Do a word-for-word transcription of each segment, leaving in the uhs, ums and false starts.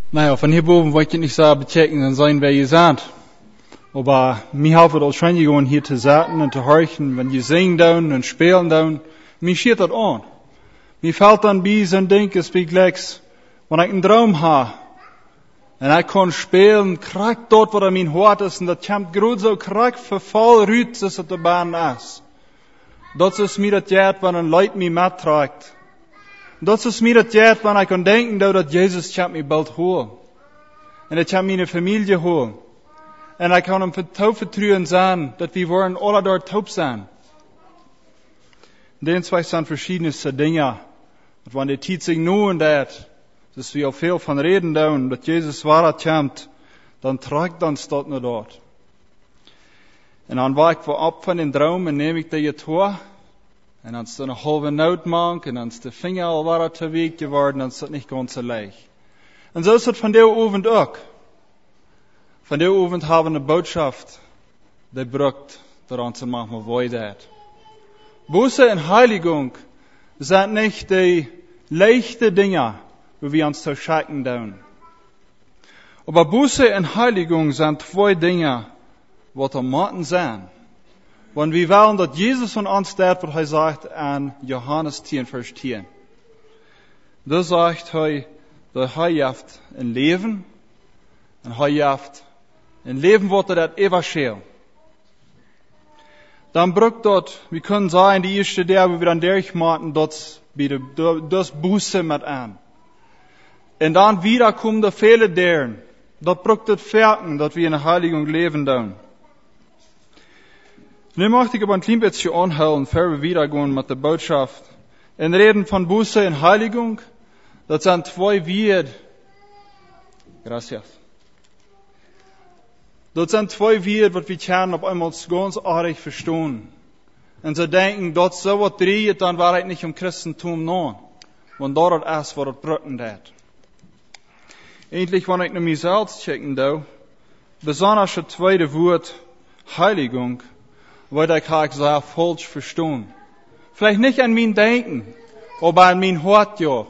Naja, von hier oben wollte ich nicht so bechecken, dann sein, wer ihr seid. Aber mir helfen das schon, hier zu sitzen und zu horchen, wenn ihr singen down und spielen down. Mir steht das an. Mir fällt dann bei so ein Ding, es wie gleich, wenn ich einen Traum habe, und ich kann spielen, krieg dort, wo er mein Hort ist, und das kommt gerade so, krieg verfall rüt, dass es der Bahn ist. Das ist mir das Geld, wenn ein Leut mich mitträgt. Das ist mir das Geld, wenn ich kann denken, dass Jesus mich bald holen. Und ich kann meine Familie holen. Und ich kann ihm vertrauen sein, dass wir wollen alle dort taub sein. Den zwei sind verschiedenste Dinge. Und wenn die Zeit sich nun dat, dass wir auch viel von reden da, dass Jesus Wahrheit kommt, dann trägt uns dort nur dort. Und dann war ich ab von den Traum und nehme ich die Tor. Und dann ist da eine halbe Notmank, und dann ist der Finger all war zu Weg geworden, dann ist das nicht ganz so leicht. Und so ist es von der Abend auch. Von der Abend haben wir eine Botschaft, die brückt, daran zu machen, wo wir das. Buße und Heiligung sind nicht die leichten Dinge, wo wir uns zu schacken tun. Aber Buße und Heiligung sind zwei Dinge, was am Matten sind. Wenn wir wollen, dass Jesus von uns das, was er sagt an Johannes zehn, Vers zehn. Da sagt er, dass er haft ein Leben, und er haft ein Leben, was er das Evangelium. Dann brückt dort, wir können sagen, die erste der, wo wir dann durchmachen, dort das Buße mit an. Und dann wieder kommen die viele deren. Dort brückt das Ferken, dass wir in der Heiligung leben dann. Nun möchte ich aber ein klein bisschen anhalten, bevor wir wiedergehen mit der Botschaft. In Reden von Buße und Heiligung, das sind zwei Wörter. Gracias. Das sind zwei Wörter, was wir können auf einmal ganz arg verstehen. Und sie denken, dort so was dreht, dann war ich nicht im Christentum noch. Und dort ist, was das brücken hat. Endlich, wenn ich nach mir selbst checken da, besonders das zweite Wort, Heiligung, weil ich auch sehr falsch verstehen. Vielleicht nicht an mein Denken, aber an mein Hort, ja.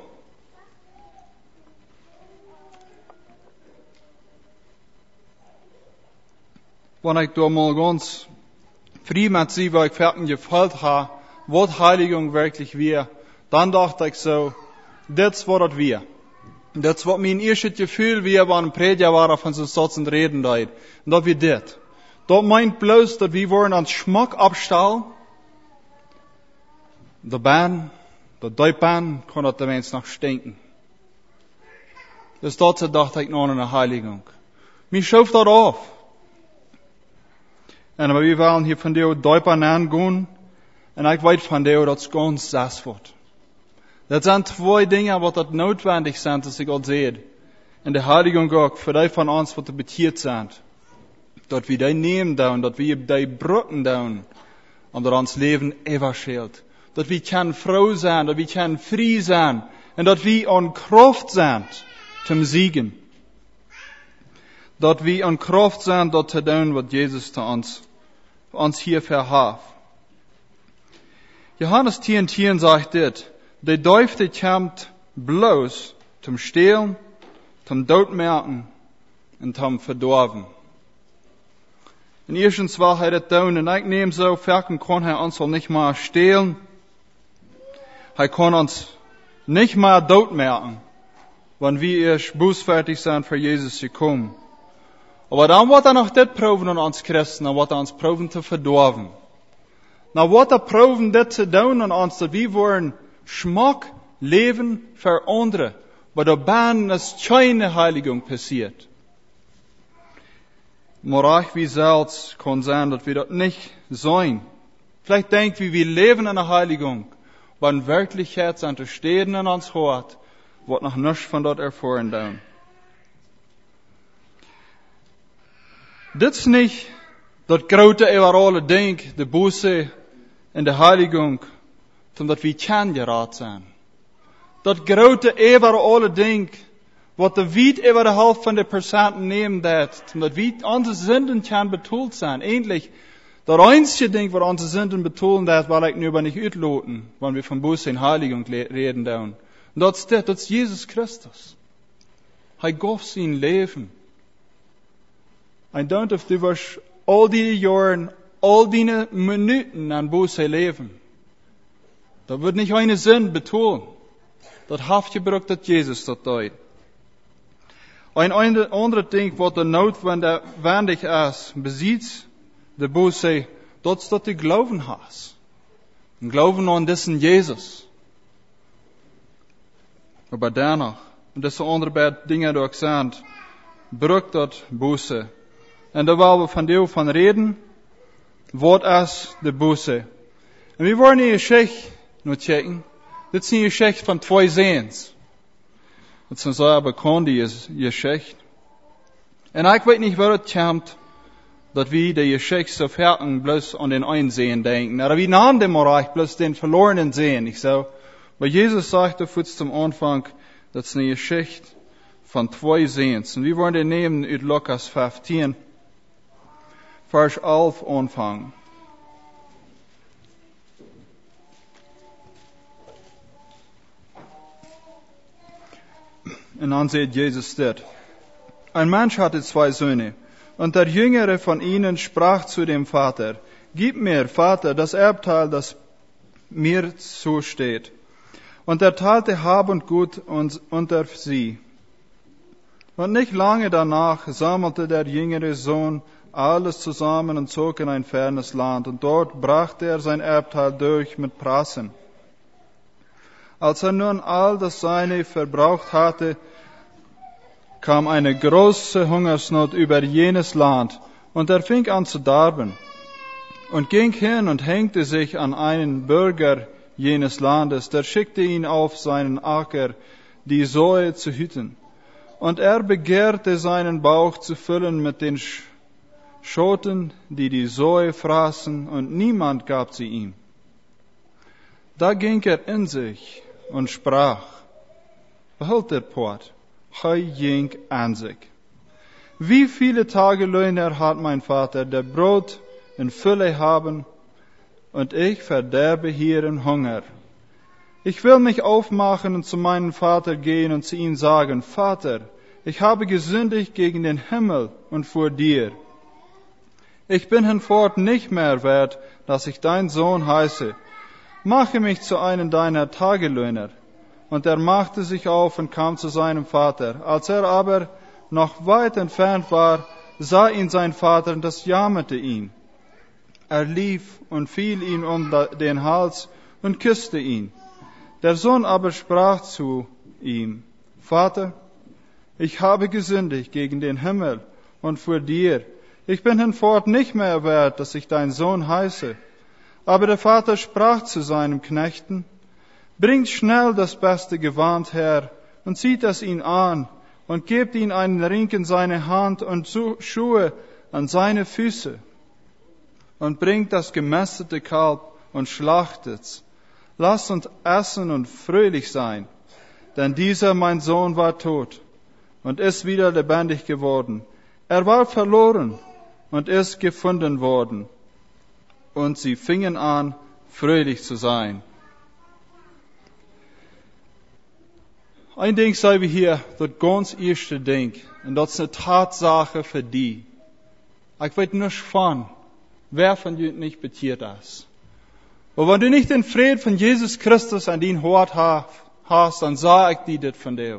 Wenn ich da mal ganz frei mit sie, weil ich fertig gefällt habe, was Heiligung wirklich wäre, dann dachte ich so, das war das wir. Das war mein erstes Gefühl, wie er ein Prediger war, von so Satz und Reden da. Und das wie das. Das meint bloß, dass wir wollen an Schmack abstellen. Der Bahn, der Deubahn, kann das der Mensch noch stinken. Das dazu dachte ich noch an eine Heiligung. Mich schauft das auf. Und aber wir wollen hier von der Deubahn angehen, und ich weiß von der, dass es ganz sass wird. Das sind zwei Dinge, was das notwendig sind, dass ich auch sehe. In der Heiligung auch, für die von uns, was betiert sind. Dass wir die nehmen da, dass wir die brücken da, und dass uns Leben evaschelt. Dass wir können froh sein, dass wir können frei sein, und dass wir an Kraft sind, zum Siegen. Dass wir an Kraft sind, dort zu tun, was Jesus zu uns, uns hier verhaf. Johannes zehn zehn sagt dit, die Teufel kommt bloß zum Stehlen, zum Todmerken und zum Verdorben. In erstens war er das tun, und ich nehme so, Ferken kann er uns auch nicht mal stehlen. Er kann uns nicht mal todmerken, wenn wir erst bußfertig sind für Jesus gekommen. Aber dann wird er noch das proben an uns Christen, dann wird er uns proben zu verdorben. Dann wird er proben, das zu tun an uns, dass wir wollen Schmack leben für andere. Bei der Bahn ist keine Heiligung passiert. Morach wie selbst kann sein, dass wir das nicht sein. Vielleicht denkt wir, wir leben in der Heiligung, aber in Wirklichkeit sind die Städten in uns hört, wird noch nichts von dort erfahren tun. Das ist nicht das große überall Ding, die Buße und die Heiligung, sondern dass wir kennengelernt sind. Das große überall Ding, was der weit über die Hälfte von den Personen nehmen wird, dass wir unsere Sünden können betont sein. Endlich, das einzige Ding, was unsere Sünden betonen wird, weil ich nur nicht utloten, wenn wir von Buße und Heiligung reden. Und das ist das, das ist Jesus Christus. Hij gaf zijn leven. En don't of du was al die jaren, al die minuten aan boze leven. Dat wordt niet een zin betonen. Dat heeft gebruikt dat Jezus dat deed. Een andere ding wat er notwendig is, bezit de boze, dat is dat du geloven hast. En geloven aan diesen Jezus. Maar daarna, en dat zijn andere beide dingen die ik zei, brukt dat boze. En daar waar we van deel van reden, wat is de boze? En we worden hier gezegd, nu checken, dit is een gezegd van twee ziens. Het is een zeer bekende gezegd. En ik weet niet waar het komt, dat we de gezegd zo verken bloos aan den einen zeen denken. Nou, we namen dem Reich bloos den verlorenen zeen, nicht so? Maar Jezus sagte voets zum Anfang, dat is een gezegd van twee ziens. En we worden nemen uit Lukas vijftien. Vers elf aanvangen. En dan zegt Jezus dit. Ein Mensch hatte zwei Söhne, und der Jüngere von ihnen sprach zu dem Vater, Gib mir, Vater, das Erbteil, das mir zusteht. Und er teilte Hab und Gut unter sie. Und nicht lange danach sammelte der jüngere Sohn alles zusammen und zog in ein fernes Land, und dort brachte er sein Erbteil durch mit Prassen. Als er nun all das Seine verbraucht hatte, kam eine große Hungersnot über jenes Land, und er fing an zu darben, und ging hin und hängte sich an einen Bürger jenes Landes, der schickte ihn auf seinen Acker, die Säue zu hüten. Und er begehrte seinen Bauch zu füllen mit den Schoten, die die Säue fraßen, und niemand gab sie ihm. Da ging er in sich und sprach, behalt der Port, hij ging an sich. Wie viele Tagelöhner hat mein Vater, der Brot in Fülle haben, und ich verderbe hier in Hunger. Ich will mich aufmachen und zu meinem Vater gehen und zu ihm sagen, Vater, ich habe gesündigt gegen den Himmel und vor dir. Ich bin hinfort nicht mehr wert, dass ich dein Sohn heiße. Mache mich zu einem deiner Tagelöhner. Und er machte sich auf und kam zu seinem Vater. Als er aber noch weit entfernt war, sah ihn sein Vater, und das jammerte ihn. Er lief und fiel ihm um den Hals und küsste ihn. Der Sohn aber sprach zu ihm, Vater, ich habe gesündigt gegen den Himmel und vor dir. Ich bin hinfort nicht mehr wert, dass ich dein Sohn heiße. Aber der Vater sprach zu seinem Knechten, bringt schnell das beste Gewand her und zieht es ihn an und gebt ihm einen Ring in seine Hand und Schuhe an seine Füße und bringt das gemästete Kalb und schlachtet's. Lasst uns essen und fröhlich sein, denn dieser mein Sohn war tot und ist wieder lebendig geworden. Er war verloren und ist gefunden worden. Und sie fingen an, fröhlich zu sein. Ein Ding sagen wir hier, das ganz erste Ding, und das ist eine Tatsache für die. Ich weiß nicht von, wer von euch nicht betiert ist. Aber wenn du nicht den Frieden von Jesus Christus an dein Hort hast, dann sage ich dir das von dir.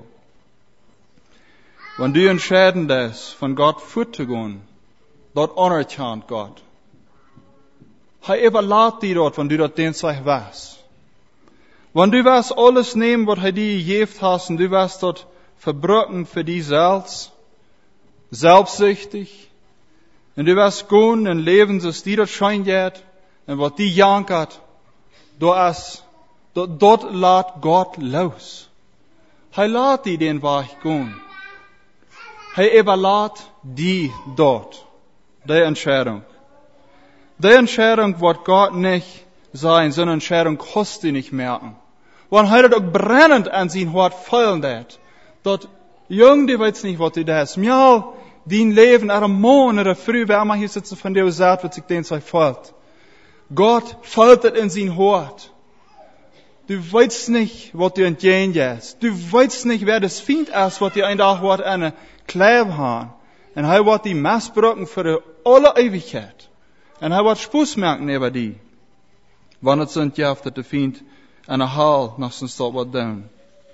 Wenn du entscheiden das, von Gott vorzugehen, dort anerkennt Gott. Hij überlässt dir dort, wenn du dort den Zeug weißt. Wenn du wirst alles nehmen, was er dir gegeben hast, und du wirst dort verbrücken für dich selbst, selbstsüchtig, und du wirst gehen und leben, so dir das schein geht, und was die jankert, dort, dort lässt Gott los. Hij lässt dir den Weg gehen. Hij überlässt dir dort, die Entscheidung. Die Entscheidung wird Gott nicht sein, so eine Entscheidung kannst du nicht merken. Wenn er auch brennend an sein Hort fallen wird, dort, jung, die weiß nicht, was du da hast. Mir, dein Leben, er Morgen oder früh, wer immer hier sitzen von dir sagt, was sich den Zeug fällt. Gott fällt es in sein Hort. Du weißt nicht, was du entgehen gehst. Du weißt nicht, wer das Feind ist, was dir ein Tag wird eine Kleib haben. Und er wird die Messbrücken für alle Ewigkeit. Und er wird Spußmerken über die. Wann es sind, ja, dass der Feind eine Hall nach so Stop wird tun.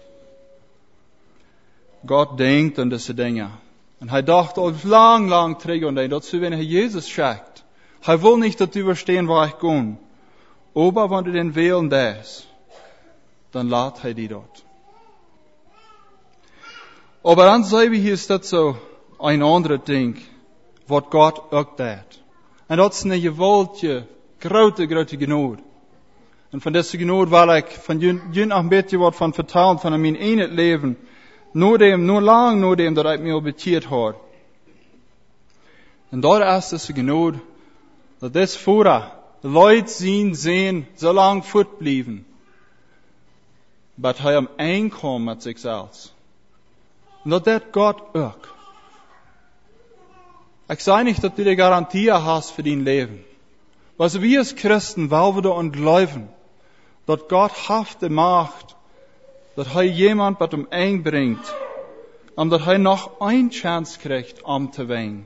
Gott denkt an diese Dinge. Und er dachte auch lang, lang träge an die, dazu, wenn er Jesus schickt. Er will nicht, dass du überstehen, wo ich gehe. Aber wenn du den wählen das, dann lädt er die dort. Aber dann sagen wir, hier ist das so ein anderes Ding, was Gott auch tut. Und das ist eine gewaltige, große, große Gnade. Und von dieser Gnade will ich von jün auch ein bisschen was von vertellen, von meinem eigenen Leben, nur dem, nur lang nur dem, dass ich mir obetiert habe. Und dort ist diese Gnade, dass das vorher Leute sehen, sehen, so lang fortblieben, bis er am Einkommen mit sich selbst. Und das tut Gott auch. Ich sage nicht, dass du die Garantie hast für dein Leben. Was wir als Christen, weil wir da und glauben, dass Gott hafte macht, dass er jemand mit ihm einbringt, und dass er noch eine Chance kriegt, um zu wehen.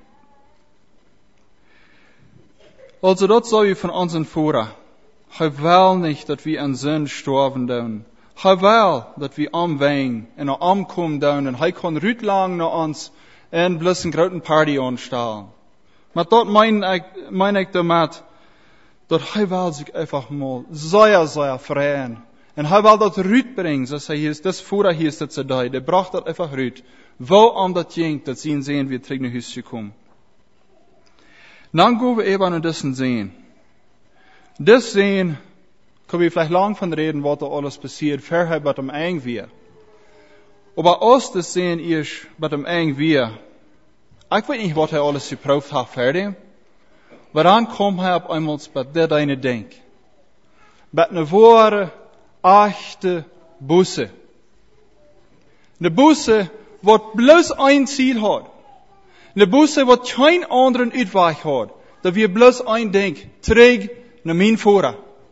Also, das soll ich von unseren Führer. Er will nicht, dass wir in Sinn sterben tun. Er will, dass wir umwehen und umkommen tun, und er kann rüt lang nach uns en bloß een grote party aanstellen. Maar dat meine ich, mein ich damit, dass er will sich einfach mal sehr, sehr freuen. Und er will das Rüt bringen, so sei hier ist, das Fuhrer hier ist das so da, der bracht das einfach Rüt. Wo an das ging, dass sie ihn sehen, wie er nach Hause kommen. Dann gehen wir eben an das sehen. Das sehen, können wir vielleicht lang von reden, was da alles passiert, vorher bei dem irgendwie. Aber aus das sehen ist, bei dem irgendwie, ich weiß nicht, was er alles geprüft hat für den, aber dann kommt er auf einmal bei der deine Denk. Bei einer wahre, echte Busse. Eine Busse, die bloß ein Ziel hat. Eine Busse, die keinen anderen Uitweg hat. Da wir bloß ein Denk, träg nach mein Führer.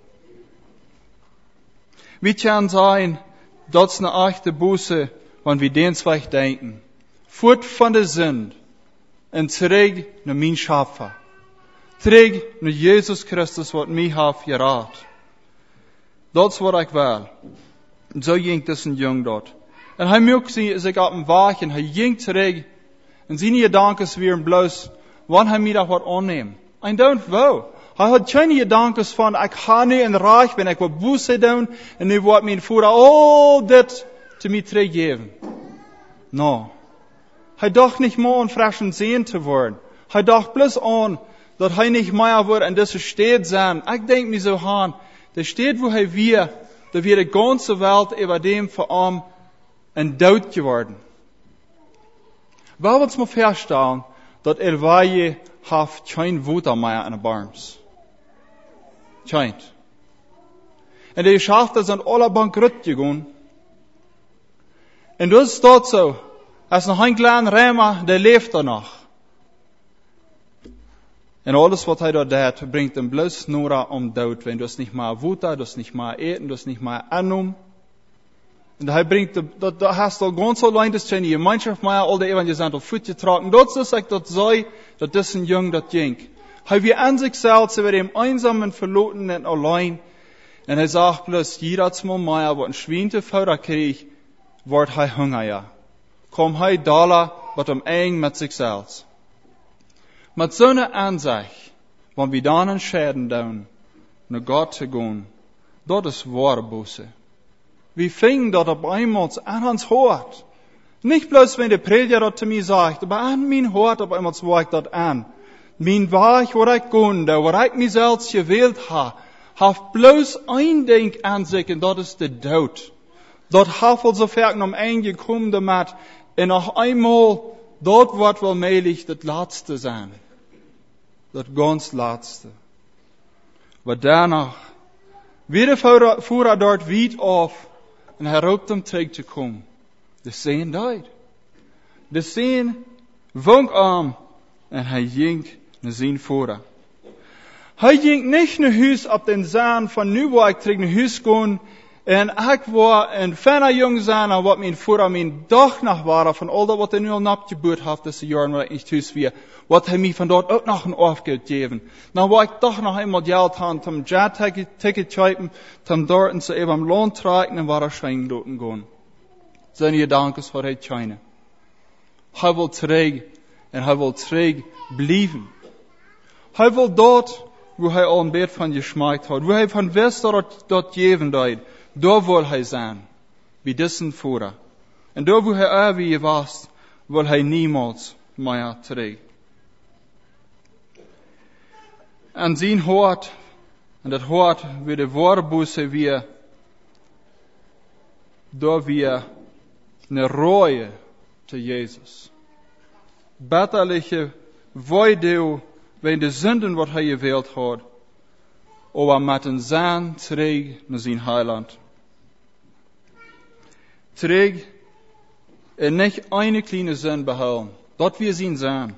Wie kann sein, das ist eine echte Busse, wenn wir den Zweig denken. Fort von der Sünde und träg nach mein Schöpfer. Träg nach Jesus Christus, was mich hat gerat. Das ist, was ich will. Und so ging das ein Jung dort. Und er mögt sie, als ich auf dem Weg, und er ging zurück, und seine Gedanken wären bloß, wann er mir das was annehmen. I don't wo. Er hat keine Gedanken von, ich kann nicht in Reich, wenn ich was Buße tun, und nu wird mein Führer all das zu mir zurückgeben. No. Er dacht nicht mehr an frischen Sehen zu werden. Er dacht bloß an, dass er nicht mehr wird in dieser Stadt sein. Ich denke mir so an, der Stadt, wo er wir, da wird die ganze Welt über dem für ihn ein Tod geworden. Weil wir uns mal feststellen, dass Elwaje hat kein Wutter mehr an den Barms. Kein. Und die Geschäfte sind alle bankrott gegangen. Und das ist dort so. Als noch ein kleiner Rämer, der lebt danach. Und alles, was er dort hat, bringt ihn bloß nur um Tod. Wenn du es nicht mehr Wutter, du es nicht mehr eten, du es nicht mehr annehmen. Und er bringt, da, da hast du ganz allein das in die Gemeinschaft mehr, all die Evangelisten auf Fuß getragen. Das ist, ich das sei, dass das ein Jung das ging. Er wie an sich selbst über dem einsamen, verlorenen allein. Und er sagt bloß, jeder mal mehr, wo ein Schwinte Vater kriegt, wird er Hunger, ja. Komm er da, mit dem eng mit sich selbst. Mit so einer Ansicht, wenn wir dann entscheiden tun, nach Gott zu gehen, das ist wahre Buße. Wir fingen dort auf einmal an ans Hort. Nicht bloß, wenn der Prediger das zu mir sagt, aber an mein Hort auf einmal war ich dort an. Mein Weg, wo ich gehe, wo ich mich selbst gewählt habe, hat bloß ein Ding an sich, und das ist der Tod. Dort hat er so fertig um eingekommen damit, und noch einmal, dort wird wohl möglich das Letzte sein. Das ganz Letzte. Aber danach, wieder fuhr er dort weit auf, und er raubt um zurückzukommen. Das Sehen dort. Das Sehen wunk an, und er ging nach seinem Führer. Er ging nicht nach Hus auf den Saan von nu, wo ich zurück nach Hus gehen, En ik was een fijne jong zijn en wat mijn vader mijn dag nog waren van al dat wat hij nu al napgebeurd heeft deze jaren waar ik niet thuis was. Wat hij mij van dort ook nog een afgeld geven. Nou wou ik toch nog eenmaal geld hebben, om jet-ticket te kopen, om dort en ze even am loon trekken en waar er schijn loten gaan. Zijn gedanken voor hij China. Hij wil terug en hij wil terug blijven. Hij wil dort, wo hij al een beetje van geschmaakt had, wo hij van wist dat dat geven deed. Daar wil hij zijn, bij dessen Vader. En daar wo hij er wie was, wil hij niemals meer terug. En zijn hart, en dat hart wie de woordboese weer, daar weer een rooie te Jezus. Betterliche weideel, wegen de Sünden wat hij gewählt had, aber met een zaan terug naar zijn heiland. Terug en niet eine kleine zin behouden. Dat wir zijn zaan.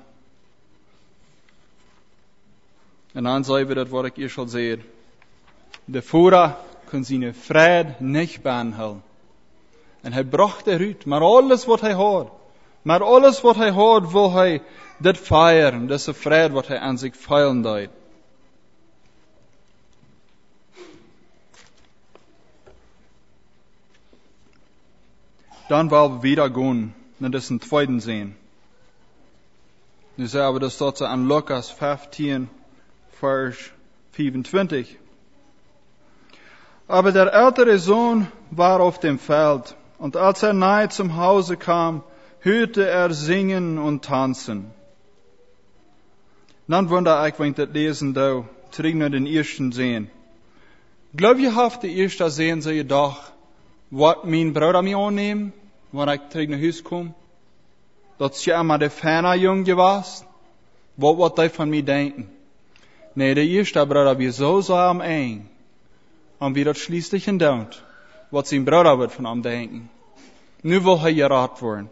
En dan zeggen we dat wat ik eerst al zei. De Vader kon zijn vrede niet behouden. En hij bracht eruit, maar alles wat hij had, maar alles wat hij had, wil hij dit feieren, deze vrede wat hij aan zich feilen deed. Dan wollen we wieder gaan naar deze tweede zin. Nu zeggen we dat dat aan Lukas vijftien, vers vierundzwanzig. Aber der ältere Sohn war auf dem Feld, und als er nahe zum Hause kam, hörte er singen und tanzen. Dan wonder ik, wenn ich das lesen da, terug naar den ersten Sehen. Glaub je haft de eerste Sehen so gedacht, wat mijn Bruder mij aanneemt, wanneer ik terug naar huis kom? Dat je maar de fijne jongen was? Wat wat hij van mij denken? Nee, de eerste Bruder wie zo so am eng. Und wie dat schließlich entdauert, wat zijn Bruder wird von ihm denken. Nu will er geraten worden.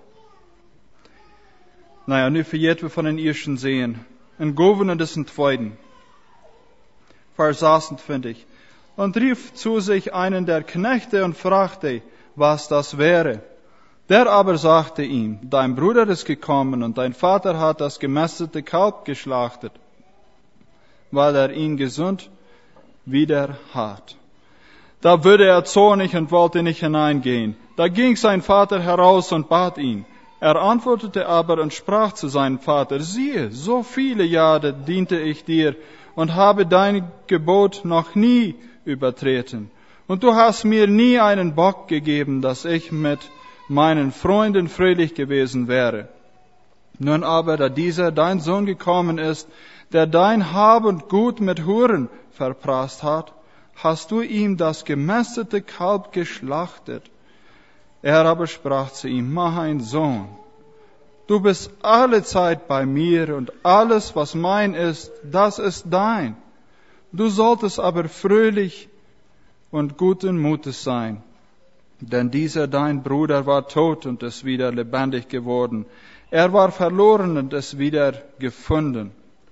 Naja, nu vergeet we van den ersten Sehen. En gaan we naar dessen zweiten. Vers sechsundzwanzig. Und rief zu sich einen der Knechte und fragte, was das wäre. Der aber sagte ihm, dein Bruder ist gekommen und dein Vater hat das gemästete Kalb geschlachtet, weil er ihn gesund wieder hat. Da wurde er zornig und wollte nicht hineingehen. Da ging sein Vater heraus und bat ihn. Er antwortete aber und sprach zu seinem Vater, siehe, so viele Jahre diente ich dir und habe dein Gebot noch nie übertreten. Und du hast mir nie einen Bock gegeben, dass ich mit meinen Freunden fröhlich gewesen wäre. Nun aber, da dieser dein Sohn gekommen ist, der dein Hab und Gut mit Huren verprasst hat, hast du ihm das gemästete Kalb geschlachtet. Er aber sprach zu ihm, mein Sohn, du bist alle Zeit bei mir und alles, was mein ist, das ist dein. Du solltest aber fröhlich und guten Mutes sein. Denn dieser dein Bruder war tot und ist wieder lebendig geworden. Er war verloren und ist wieder gefunden.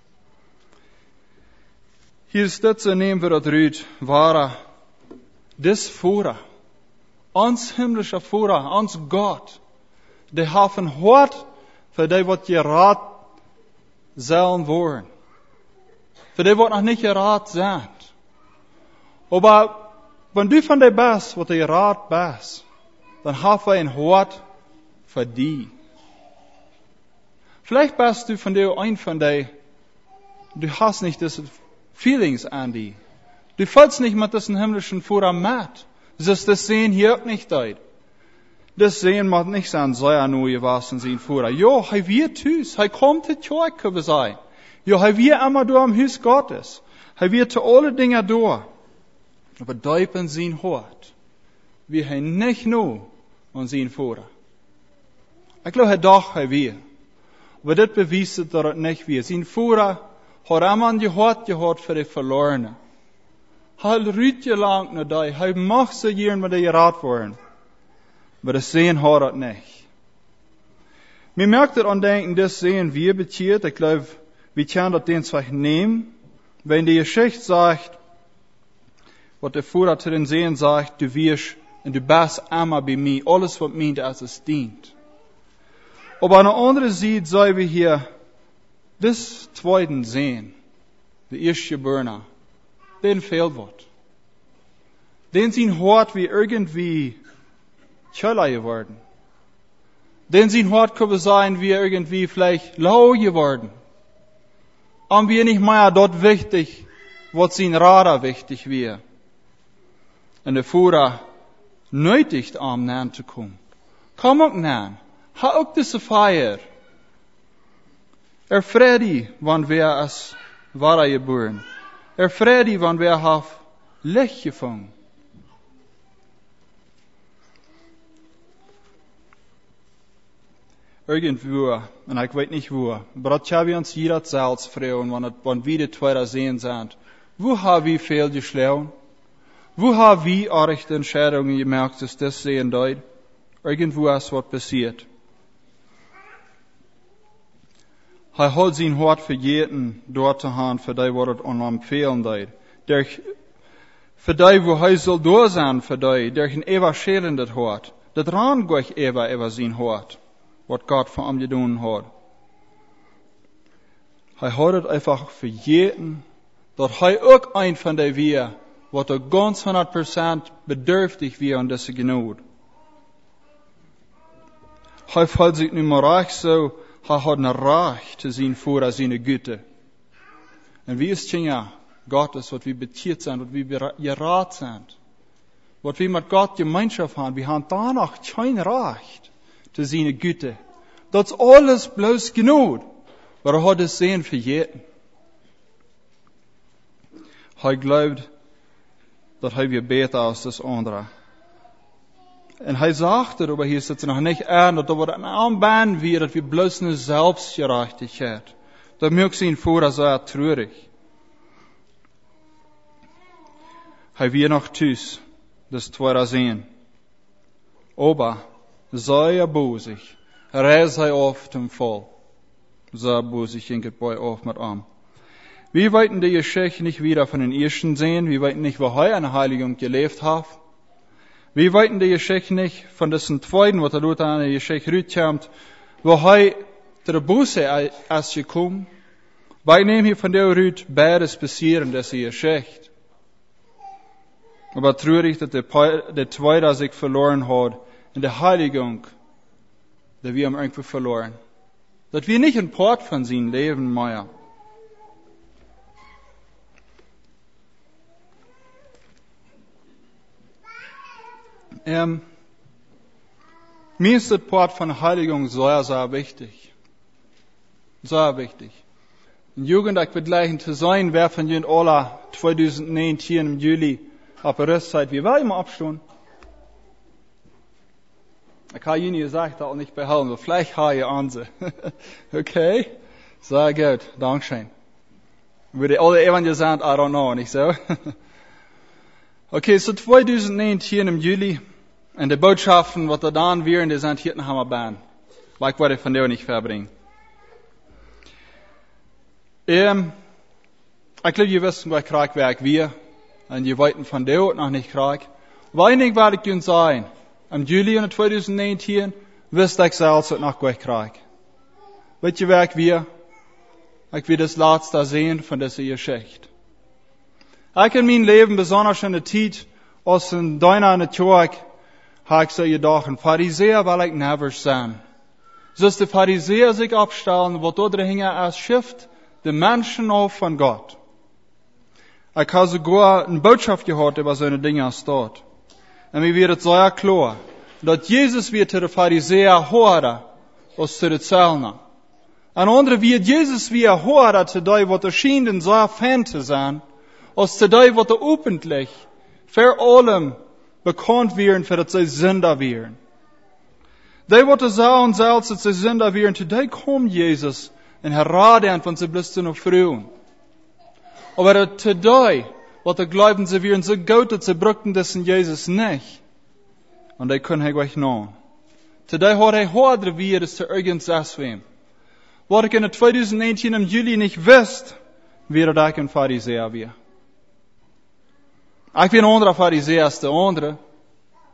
Hier staat ze nemen we dat uit, waar des Vader, ons himmlische Vader, ons God, die heeft een hart voor die wat geraad zullen worden. Voor die wat nog niet geraad zijn. Maar wenn du van die best, wat die geraad best, dan heeft hij een hart voor die. Vielleicht bist du von dir ein von die, du hast nicht das Feelings an die. Du fühlst nicht mit diesem himmlischen Vater mit. Das, das Sehen hier auch nicht dort. Das Sehen macht nicht sein, sei er nur gewesen, sein Vater. Ja, er wird Hüs, er kommt zu Tjörke sein. Ja, er wird immer da am Hüs Gottes. Er wird zu alle Dinge da. Aber deupen sein Hort, wie er nicht nur an sein Vater. Ich glaube, er doch, er wird. Aber das beweist, dass er nicht wird. Sein Vater har immer ein Gehört gehört für die Verlorenen. Hij ruht je lang naar die. Hij mag ze hier met die geraad worden. Maar das Sehen hat er nicht. Mir merkt er an denken, das Sehen wir beziert. Ich glaube, wir können das den zwar nehmen. Wenn die Geschichte sagt, was der Vater zu den Sehen sagt, du wirst Und du bist immer bei mir. Alles, was mir als es dient. Aber an der anderen Seite sehen wir hier, das zweiten sehen, der Erstgeborene, den fehlt was. Den sein Hort wie irgendwie Schöller geworden. Den sein Hort kann sein wie irgendwie vielleicht lau geworden. Und wir nicht mehr dort wichtig, was sein Radar wichtig wäre. Und der Führer nötigt, am nahen zu kommen. Komm auch nahen. Ha auch diese Feier. Er Freddy, wann wir als wahre geboren. Er Freddy, wann wir auf Licht gefangen. Irgendwo, und ich weiß nicht wo, aber das haben wir uns jeder selbst fragen, wenn, wenn wir die Zweiter sehen sind. Wo haben wir viel geschlagen? Wo haben wir echte Entscheidungen gemerkt, dass das sehen dort? Irgendwo ist was passiert. Er hat sein Hort vergeten, dort zu haben, für die, was es an empfehlen dort. Der, für die, wo er soll da sein, für die, der ein evangelierendes Hort. Das ran geht ever, ever sein Hort. Was Gott von ihm getan hat. Er hat es einfach vergeten, dass er auch ein von der wir, was er ganz hundert Prozent bedürftig wir an diese Gnade. Er fühlt sich nicht mehr reich so, er hat ein Recht zu sein vor seine Güte. Und wie ist es ja Gottes, was wir betiert sind, was wir gerat sind, was wir mit Gott Gemeinschaft haben, wir haben danach kein Recht zu seine Güte. Das ist alles bloß genug. Aber er hat es sehen vergeten. Er glaubt, dass er besser als das andere. Und er sagte, aber hier sitzt noch nicht an, dass er ein Anbahn wird, dass wir bloß eine Selbstgerechtigkeit. Da mögt sie ihn vor, dass er traurig. Er wird noch tüß, das Zweite sehen. Aber, sei er bosig, reis hij auf dem Fall. Sei bosig, jinket bei auf mit ihm. Wir wollten die Geschichte nicht wieder von den Ersten sehen, wir wollten nicht, wo er eine Heiligung gelebt hat. Wir wollten die Geschichte nicht von diesem Zweiten, was er dort an der Geschichte rüberkommt, wo er zu der Buße ist gekommen. Wir nehmen hier von der Rüt beides passieren, diese Geschichte. Aber traurig, dass der, der Zweite sich verloren hat, in der Heiligung, dass wir haben irgendwie verloren. Dass wir nicht ein Part von seinem Leben mehr. Ähm, mir ist das Part von Heiligung sehr, sehr wichtig. Sehr wichtig. In Jugend, ich will gleich zu sein, wer von Jugend Ola zwanzig neunzehn im Juli auf der Restzeit, wir waren immer abstehen. Ich habe Ihnen gesagt, auch nicht behalten, aber vielleicht habe ich Anse. Okay? Sehr gut. Dankeschön. Würde alle Evangelien sagen, I don't know, nicht so? Okay, so zwanzig neunzehn im Juli. Und die Botschaften, was da dann wären, die sind hier in Hammerbahn. Like, was ich von der nicht verbringen. Ähm, ich glaube, ihr wisst, was Kriegwerk wir. Und ihr wollten von der noch nicht Krieg. Aber einiges werde ich Ihnen sagen. Im Juli zwanzig neunzehn wusste ich selbst, dass nach Gott Krieg. Weet je wer ich wir? Ich will das Letzte sehen von dieser Geschichte. Ich in meinem Leben, besonders in der Zeit, als in deiner Natur, habe ich so gedacht, ein Pharisäer will ich never sein. So ist der Pharisäer sich abstellen, wo dort hängen als Schrift, die Menschen auf von Gott. Ich habe sogar eine Botschaft gehört über so eine Dinge als dort. Und mir wird es sehr klar, dass Jesus wird zu den Pharisäern hören, als zu den Zöllner. Und andere wird Jesus wieder hören zu denen, die erschienen sehr Fan zu sein, als zu denen, die öffentlich für allem bekannt werden, für das sie Sünder werden. Die, die sagen selbst, dass sie Sünder werden, zu denen kommt Jesus und heradet, wenn sie bloß noch Frauen. Aber zu denen, die glauben, sie werden so gut, dass sie brücken das in Jesus nicht. Und die können ihn gleich noch. Zu denen hat er höher wie es zu irgendwas wem. Was ich in zwanzig neunzehn im Juli nicht wusste, wäre ich ein Pharisäer wäre. Ich bin ein anderer Pharisäer als der andere.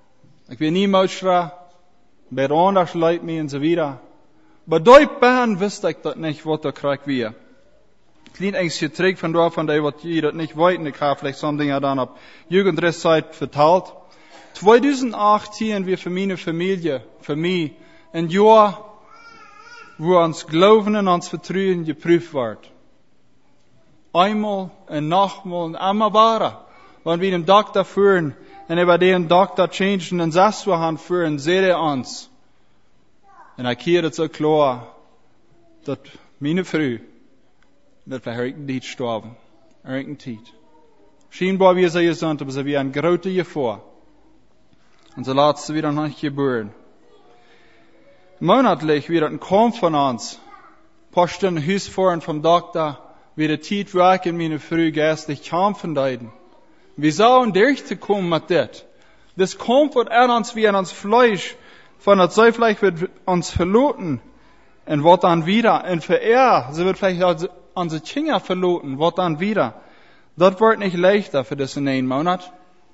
Ik wil niet muitstra, bij de aandacht leidt me en zo wieder. Maar door baan wist ik dat niet, wat er krijg weer. Klein engstje terug van daar, van die wat je dat niet weet, en ik ga vielleicht zo'n dingen dan op Jugendrestzeit verteld. twintig achttien weer voor mijn familie, voor mij, een jaar, wo ons geloven en ons vertrouwen geprüft wordt. Einmal en nogmaal en einmal waren, wanneer we een dokter voeren, en hij bij den dokter changen en zes we gaan voeren, zei hij ons. En ik hier het zo klaar, dat mijn vrouw, dat we haar niet sterven, er een tijd. Scheinbar wie ze gezond, aber ze wie een grote gevaar. En ze laat ze weer nog gebeuren. Monatlich weer een kom van ons, posten huis voeren vom dokter, wie de tijd werken mijn vrouw geestlich kämpfen deiden. Wir zouden durchzukommen mit dit. Das kommt wat an uns wie an uns Fleisch, von der Zeit vielleicht wird uns verloten, und wat dann wieder, und für er, sie wird vielleicht unsere Kinder verloten, wat dann wieder. Das wird nicht leichter für diesen einen Monat.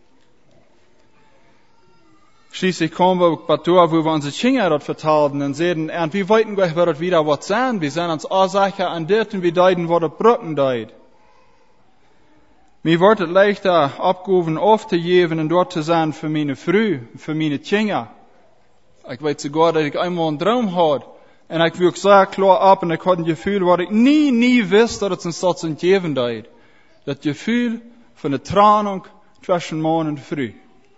Schließlich kommen wir bei Tor, wo wir unsere Kinder dort vertalten und sehen, und wir wollten gleich wird wieder was sein, wir sind uns Ursache an dit, und wir deuten, wo der Brücken deut. Mir wordt het leichter abgehoven auf te geven en dort te zijn voor mijn vrouw, voor mijn Kinder. Ik weet sogar dat ik einmal een droom had. En ik woog zo klaar ab en ik had een gevoel wat ik nie, nie wist dat het een soort zijn geven deed. Dat gevoel van de tranung tussen man en vrouw.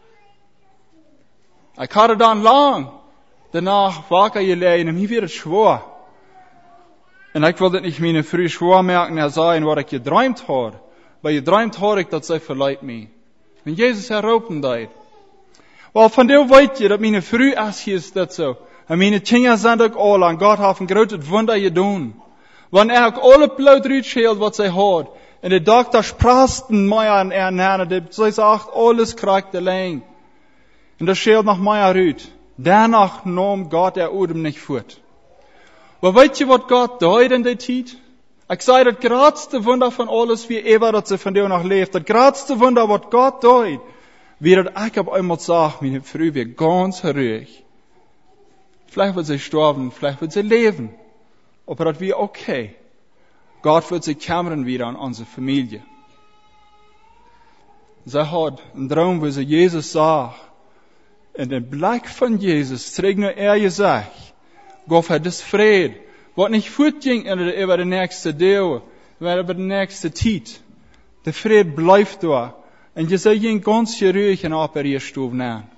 Ik had het dan lang daarna wakker gelegen en mir werd het schwaar. En ik wilde niet mijn vrouw schwaar merken en zeggen wat ik gedroomd had. Maar je droomt hoor ik dat zij verleidt mij. En Jezus herroepen dat. Wel, van deel weet je dat mijn vrouw als je is dat zo. En mijn kinderen zijn ook al. En God heeft een groot wonder gedaan. Want er ook alle bloed uitscheelt wat zij hoort. En de dokter sprasten mij aan er nader. Zij zegt alles krijgt alleen. En dat scheelt nog mij uit. Daarna nam God er Odem niet voort. Maar weet je wat God deed in die tijd? Ik zei, dat grootste wunder van alles, wie ever dat ze van jou nog leeft, dat grootste wunder wat God doet, wie dat ik op einmal zag, mijn vrouw weer ganz ruhig. Vielleicht wird sie sterben, vielleicht wird sie leben. Aber das wäre okay. Gott wird sich kümmern wieder an unsere Familie. Sie hat einen Traum, wo sie Jesus sah. Und den Blick von Jesus trägt nur er gesagt, Gott hat das Fried. Wat niet voortging over de nächste deel, over de nächste tijd. De vrede blijft daar. En je zou geen ganz ruhig en operierstoven aan.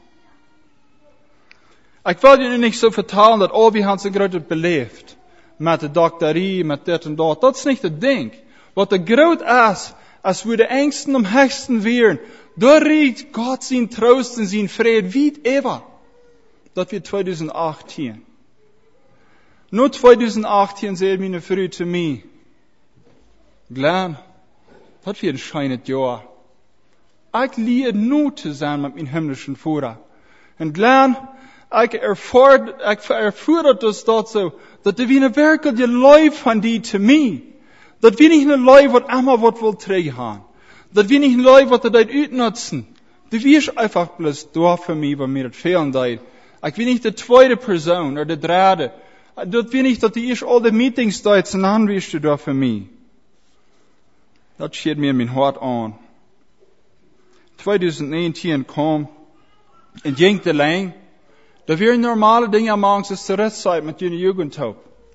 Ik wil je nu niet zo vertellen dat al wie hans een groot beleefd. Met de dokterie, met dit en dat. Dat is niet het ding. Wat de groot is, als we de engsten om hechsten weren, daar riekt God zijn troost en zijn vrede wie ever. Dat weer twintig achttien. Nu twintig achttien zei mijn vrouw te mij, Glenn, wat voor een schijnend jaar. Ik leer nu te zijn met mijn himmlische Vader. En Glenn, ik ervoer, ik ervoer dat dus dat zo, dat de wie een werkelijk je leven van die te mij. Dat wie niet een leven wat allemaal wat wil teruggaan. Dat wie niet een leven wat er dat uitnutzen. Dat wie is einfach bloß daar voor mij, wat mij het velen deed. Ik wil niet de tweede persoon, of de derde. Dat weet ik dat die eerst al de meetings deed en aanwist daar voor mij. Dat schiet mir mijn hart aan. twintig negentien kwam en ging de lijn. Dat weer normale dingen maken als de restzeit met jullie Jugendhulp.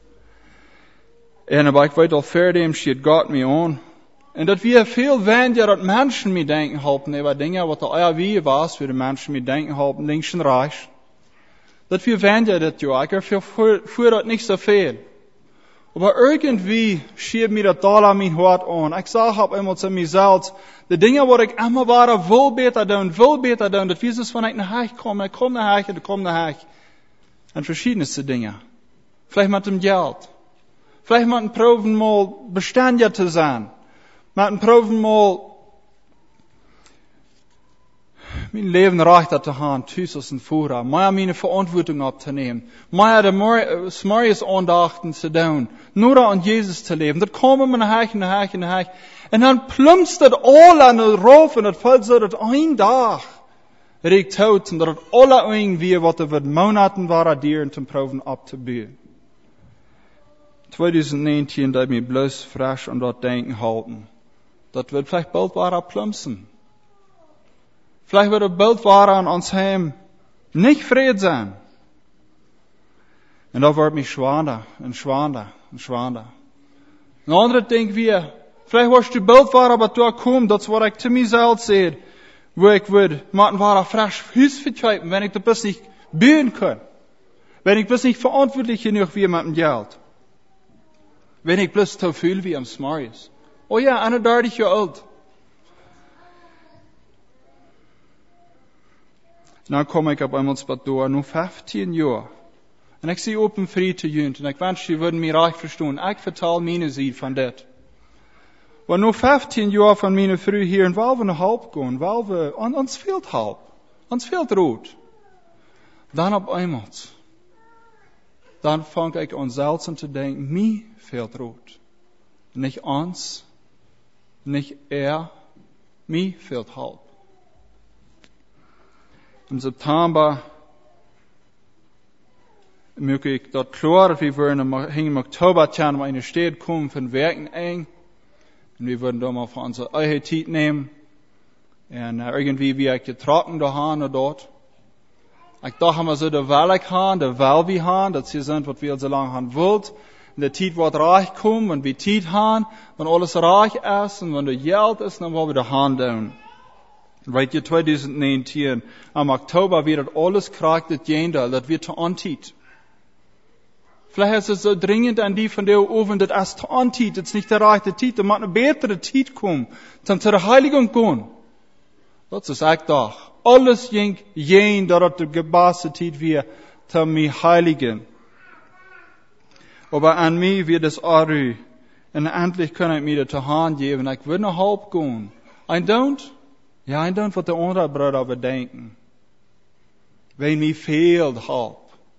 En aber ik weet al verder hem schiet God mij aan. En dat we veel weniger dat mensen mee denken helpen over dingen wat de eier wie was, wie de mensen mee denken helpen, links en rechts. Dat wir weniger das ja, ich erfuhr für das nicht so viel. Aber irgendwie schiebt mir das da an mein Hart an. Ich sage ab einmal zu mir selbst, die Dinge, wo ich immer war, will besser tun, will besser tun, das ist es, wenn ich nach Hause komme, ich komme nach Hause, ich komme nach Hause. Und verschiedenste Dinge. Vielleicht mit dem Geld. Vielleicht mit dem Proben mal beständiger zu sein. Mit dem Proben mal mijn leven rechter te gaan, thuis als een voerder. Meer mijn verantwoording op te nemen. Meer de smorgens aandachten te doen. Nur aan Jezus te leven. Dat komen we naar huis, naar huis, naar huis. En dan plumpst het al aan de roof en het valt zo dat één dag. reikt hout en dat het alle oing weer wat er wat monaten waren dieren te proeven op te bouwen. twintig negentien dat mij bloos fresh aan dat denken houden. Dat wird vielleicht bald wahrer plumpsen. Vielleicht wird er bald wahrer an ons heim nicht vrede sein. Und da wird mich schwander und schwander und schwander. Ein anderer denkt wir, vielleicht wirst du bald wahrer, aber du kommst, das was ich zu mir selbst sehe, wo ich würde, machen wahrer fresh Hüs vertreiben, wenn ich das bis nicht bühen kann. Wenn ich bis nicht verantwortlich genug wie mit dem Geld. Wenn ich bloß so viel wie am Smarius. Oh ja, einundertig Jahre alt. Dan kom ik op einmal bij door, nu vijftien jaar. En ik zie open vrij te junt. En ik wens je würden mij recht verstaan. Ik vertel mijn ziel van dit. Want nu vijftien jaar van mijn vrouw hier, en wel we naar hulp gaan, wel we, on, ons fehlt hulp. Ons fehlt rood. Dan op einmal. Dan vang ik aan zelfs te denken, mij fehlt rood. Nicht ons, nicht er, mij fehlt hulp. Im September möchte ich dort klar, wir würden im Oktober in eine Stadt kommen von Werken ein. Und wir würden da mal für unsere eigene Zeit nehmen. Und uh, irgendwie wie ich getrocken da haben dort. Ich dachte immer so, der Weil ich haben, der Weil wir haben, dass sie sind, was wir so lange haben wollt. Und der Zeit wird reich kommen, wenn wir Zeit haben, wenn alles reich ist und wenn der Geld ist, dann wollen wir die Hand down. Weet je, twintig negentien, am Oktober wird das alles krank, das Jendal, das wird zu antiet. Vielleicht ist es so dringend an die von der oben, das ist zu antiet, das ist nicht der rechte Zeit, da muss eine bessere Zeit kommen, dann zu der Heiligung gehen. Das ist echt doch. Alles ging jen, dass das die gebaste Zeit wird, zu mir heiligen. Aber an mir wird es auch, und endlich kann ich mir das zur Hand geben, ich will nach Hause gehen. I don't. Ja, en dan wat de andere broeder bedenken. Wenn mir fehlt Halt.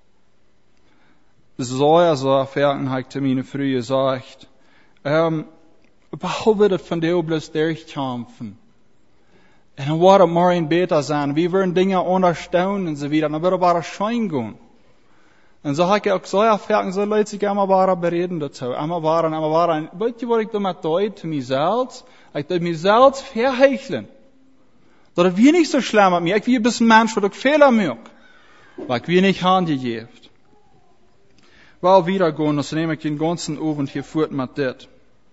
Das soll ja so Vergangenheit zu meine frühe sagt. Ähm, behalve das von der bloß durchkämpfen. Und dann wird es morgen besser sein. Wir werden Dinge unterstaunen und so wieder. Dann wird es aber schein gehen. Und so habe ich auch so erfahren, so Leute sich einmal wahr bereden dazu. Einmal wahr und einmal wahr. Weißt du, was ich damit deute? Zu mir selbst. Ich deute mir selbst verhecheln. Dat het weer niet zo schlimm met mij. Ik wie een bisschen Mensch, wat ik Fehler maak. Maar ik wie niet handgegeben. Wel wieder gehen, dus neem ik den ganzen Abend hier voort met dit.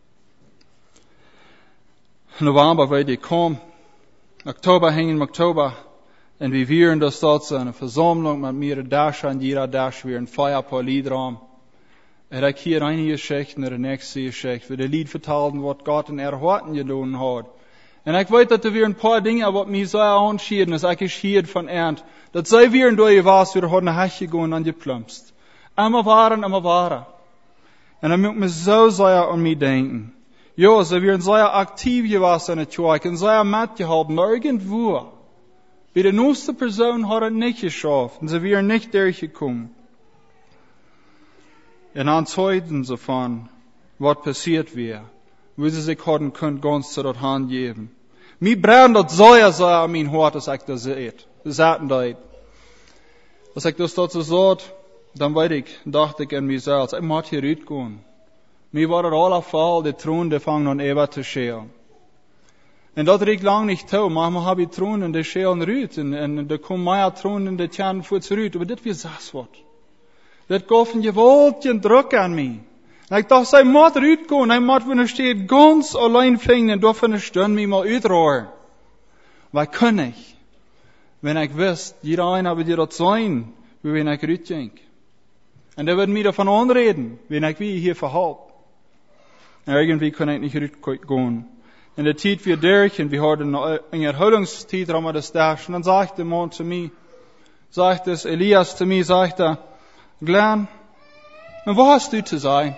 November weet ik kom. Oktober hängen im Oktober. En we vieren das dort so eine Versammlung mit mir, Dasha und jeder Dash, wir ein Feierpaar Liedram. Er hat hier einige Geschichten, der nächste Geschichte, für das Lied vertalen, was Gott in er Horten gelohnt hat. En ik weet dat er weer een paar dingen wat mij zo aanschieden, als ik geschied van eind. Dat zij weer een dooie was, weer hadden een hesje gaan en geplumpst. Immer waren, immer waren. En dan moet ik me zo zeer aan mij denken. Ja, ze weer een zeer actief gewas in het jaar, en zeer met geholpen, maar irgendwo. Bij de nieuwste persoon had het niet geschafft, en ze weer niet durchgekomen. En dan zeiden ze van, wat passiert weer. Wo sie sich hadden können, ganz zu dort Hand geben. Mi brand dat Säuer sei an mein Hort, als ich das seht. Das hatten da. Als ich das dort so sagt, dann weiß ich, dachte ich an mich selbst, ich muss hier rausgehen. Mir war das aller Fall, der Thron, der fangen an Eva zu schälen. Und das riecht lang nicht zu. Manchmal habe ich Thron und der schälen rüt. Und, und da kommt mein Thron und der Tjan vor zu rüt. Aber das wie das wird. Das gab ein gewaltigen Druck an mich. En ik dacht, zij moet eruit gaan. Hij moet wanneer steht ganz allein vingen en door van een stund mij maar uitroeren. Maar kan ik? Wenn ik wist, jeder een habe dir dat zijn, wie wenn ik eruit ging. En der wird mir davon anreden, wenn ich wie hier verhalb. En irgendwie kann ich nicht eruit gaan. En de tijd weer durch, en we hadden een erholungstijd, rammer des Dags. En dan sagt der Mann zu mir, sagt es Elias zu mir, sagt er, Glenn, en wat hast du zu sagen?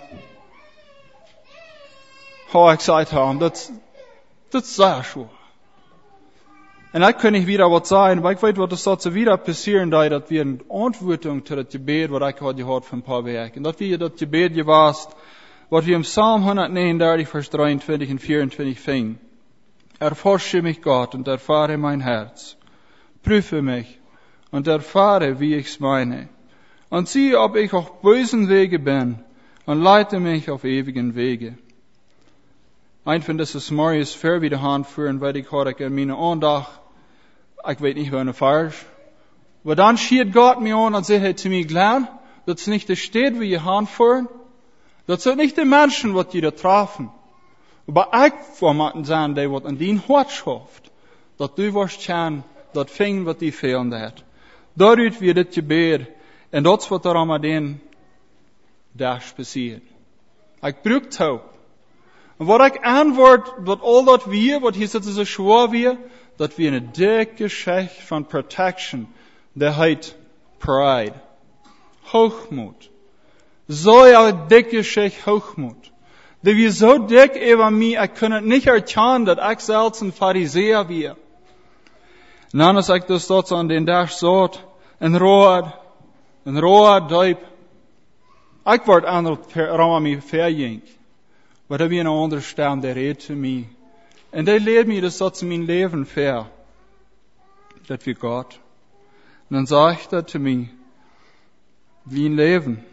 Oh, ich sagte ihm, das, das sei schon. Und ich kann nicht wieder was sagen, weil ich weiß, was das so wieder passieren da, dass wir eine Antwortung zu dem Gebet, was ich heute gehört von ein paar Werken, dass wir das Gebet gewasst, was wir im Psalm hundertneununddreißig, Vers dreiundzwanzig und vierundzwanzig fingen. Erforsche mich Gott und erfahre mein Herz. Prüfe mich und erfahre, wie ich's meine. Und sieh, ob ich auf bösen Wege bin und leite mich auf ewigen Wege. Ein von dieses Morgens fair wieder anführen, weil ich heute in meine Andacht, ich weiß nicht, wann falsch. Aber dann schiert Gott mir an und sagt zu mir, Glenn, das ist nicht der Städt, wie ihr anführen. Das sind nicht die Menschen, die ihr da treffen. Aber ich vormachen sein, die was an dein Hort schafft, dass du wirst schauen, das fing, was die fehlen hat. Dadurch wird das Gebet, und das, was daran mit denen, das passiert. Ich brauche Taub. Und was ich antwort, dass all das wir, was hier sitzt, so schwer wir, dass wir eine dicke Schicht von Protection, der heißt Pride, Hochmut. So eine dicke Schicht Hochmut. Die wir so dick über mich, ich kann nicht erkennen, dass ich selbst ein Pharisäer bin. Und dann ist ich das dort so an den Tag so, ein Rot, ein roher Deib. Ich werde andere Raum mich verjinkt. Aber da wie eine andere Stimme, der redet zu mir. Und der lehrt mir das so zu meinem Leben fair. Das wie Gott. Und dann sagt er zu mir, wie ein Leben.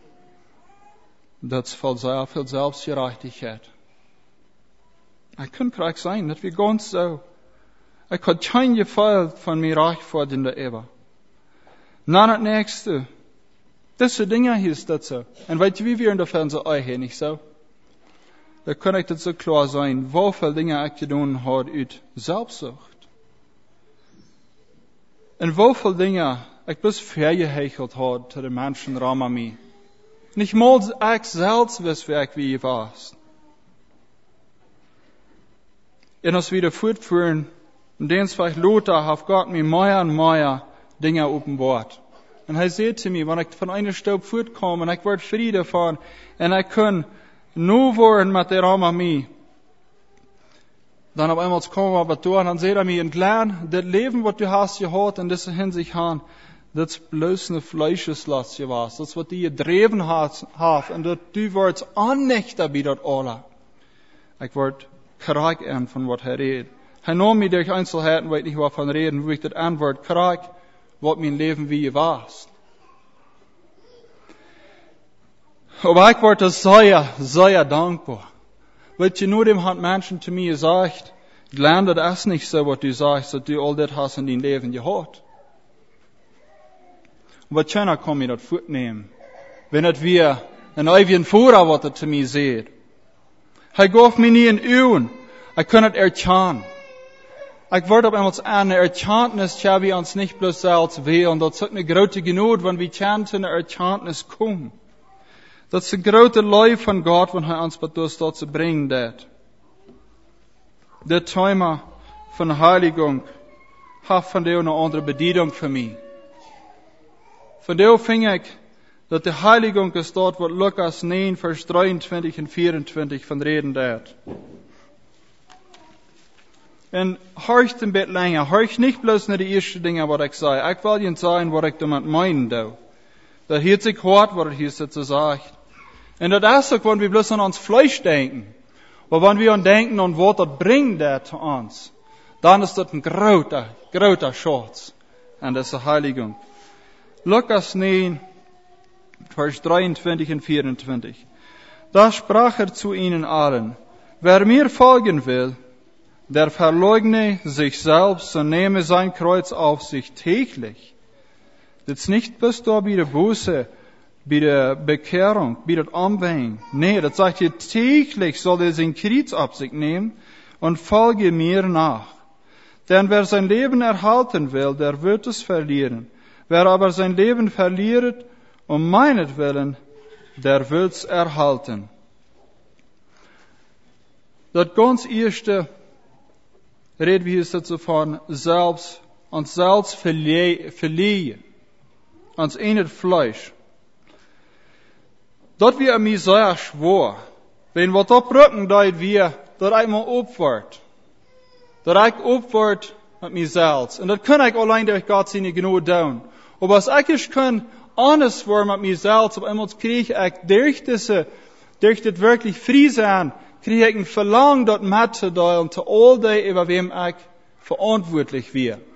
Das voll sehr viel Selbstgerechtigkeit. Ich kann krank sein, das wie ganz so. Ich kann kein Gefall von mir reich fordern, der Eber. Na, das nächste. Diese Dinge hier ist das so. Und weißt du, wie wir in der Fernseh auch hier nicht so? Da kann ich das so klar sein, wo viele Dinge ich getan habe, aus Selbstsucht. Und wo viele Dinge ich bloß vergehechelt habe zu den Menschen rum mich. Nicht mal ich selbst weiß, wer ich wie ich war. Und das wieder fortführen, und den zwei Luther hat Gott mir mehr und mehr Dinge offenbart. Und er sagt zu mir, wenn ich von einer Staub fortkomme, und ich werde Friede davon, und ich kann nur worden mit der Raum an mir, dann auf einmal kommen wir aber durch, und dann sagt er mir, entlang, das Leben, was du hast gehabt, in dieser Hinsicht haben, das ist bloß eine Fleischeslast gewesen. Das, was die gedreven haben, und das, du wirst annächter wie das alle. Ich werde krank an, von was er redet. Er nahm mich durch Einzelheiten, weil ich nicht davon reden, wo ich das Antwort krank, was mein Leben wie war. Aber ich werde sehr, sehr dankbar. Weil du nur dem hat Menschen zu mir gesagt, Glenn, das ist nicht so, was du sagst, dass du all das hast in dein Leben gehabt. Und was schöner kann ich das fortnehmen, wenn das wir ein ewigen Führer, was er zu mir sieht. Er gab mir nie in Augen, er kann es erkennen. Ich werde auf einmal eine Erkenntnis, ja, wir uns nicht bloß selbst weh, und das ist eine große Genut, wenn wir zu einer Erkenntnis kommen. Das ist eine große Liebe von Gott, wenn er uns das dort zu bringen hat. Der Thema von Heiligung hat von der eine andere Bedeutung für mich. Von der fing ich, dass die Heiligung ist dort, was Lukas neun, Vers dreiundzwanzig und vierundzwanzig von reden hat. Und horcht ein bisschen länger, horcht nicht bloß nur die ersten Dinge, was ich sage. Ich will Ihnen sagen, was ich damit meine, da. Da hört sich hart, was hier so sagt. Und das ist auch, wenn wir bloß an uns Fleisch denken. Aber wenn wir an denken, und was das bringt, das zu uns, dann ist das ein großer, großer Schatz. Und das ist eine Heiligung. Lukas neun, Vers dreiundzwanzig und vierundzwanzig. Da sprach er zu ihnen allen, wer mir folgen will, der verleugne sich selbst und nehme sein Kreuz auf sich täglich. Das ist nicht bloß da bei der Buße, bei der Bekehrung, bei der Umwendung. Nee, das sagt hier, täglich soll er sein Kreuz auf sich nehmen und folge mir nach. Denn wer sein Leben erhalten will, der wird es verlieren. Wer aber sein Leben verliert, um meinetwillen, der wird's erhalten. Das ganz erste reden wir jetzt davon, selbst, uns selbst verliehen. Uns in Fleisch. Dat wir mir sehr schwor. Wenn wir da brücken, da wir, dat einmal opwart. Dat ich opwart mit mir selbst. Und das kann ich allein durch Gott seine Gnade tun. Aber was ich kann, anders war mit mir selbst, auf einmal kriege ich durch diese, durch das wirklich frei sein, kriege ich ein Verlangen, dort mitzuteilen, zu all die, über wem ich verantwortlich wäre.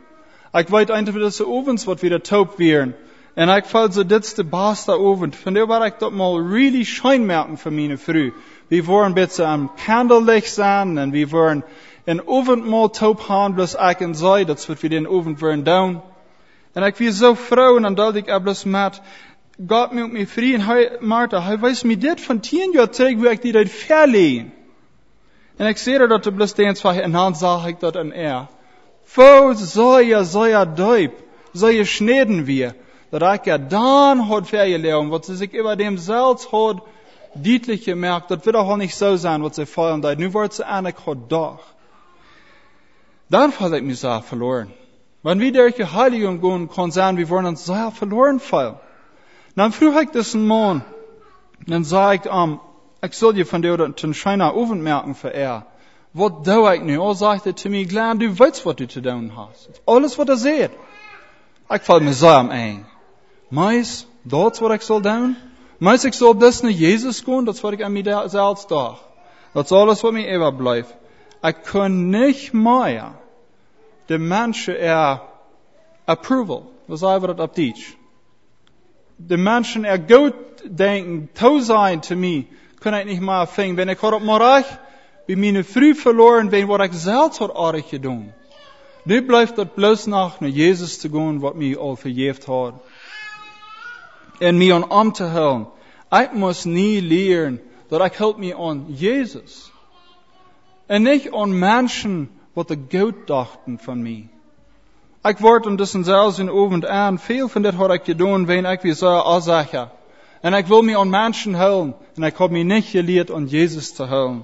Ik weet eindelijk dat ze ovens wat weer taub wären. En ik val zo dit de beste ovend. Van der waar ik dat mal really schijn merken voor mijn vrouw. We waren een beetje am Candlelicht zijn. En we waren een ovend mal taub gaan. Bloß ik en zij. Dat is wat we den ovend waren doen. En ik was zo vrouw. En dan dacht ik bloß met. God met mij vrij. En hij, Martha, hij wees me dit van tien jaar terug. Hoe ik die uit verleen. En ik zei dat de bloß eens van. En dan zag ik dat aan er. Wo soll ja, soll ja duip. Soll je schneden wir. Dat ik ja dan had vergeleerd, wat ze zich über dem zelfs had deutlich gemerkt, dat wird auch nicht so sein, wat ze feiern deed. Nu wordt ze eigenlijk had doch. Dan had ik mezelf verloren. Wanneer wir durch die Heiligung gehen, kann sein, wir wollen uns sehr verloren fallen. Dan vroeg ik diesen Mann, dan zei ik am, ik zal je van der ten schijner oven merken voor er. Wat doe ik nu? Oh, sagt er zu mir, Glenn, du weißt, was du zu tun hast. Alles, was er sieht. Ik val me zo am ein. Mais, dat is wat ik zal doen. Mais, ik zal dus naar Jezus gaan, dat is wat ik aan mezelf dacht. Dat is alles wat mij eeuwig blijft. Ik kan niet meer de mensen er approval. Dat is wat op Deutsch. De mensen er goed denken, toe zijn te mij, kan ik niet meer vinden. Wenn ik had op mijn bij mijn vrouw verloren ben, wat ik zelf had aardig gedaan. Nu blijft het bloos nog naar Jezus te gaan, wat mij al vergeeft had. En mij aan om te houden. Ik moest niet leren dat ik help mij aan Jezus. En niet aan mensen wat de goed dachten van mij. Ik word in deze zelfs in avond aan, veel van dit had ik gedaan, wanneer ik weer zo afzeggen. En ik wil mij aan mensen houden. En ik heb mij niet geleerd aan Jezus te houden.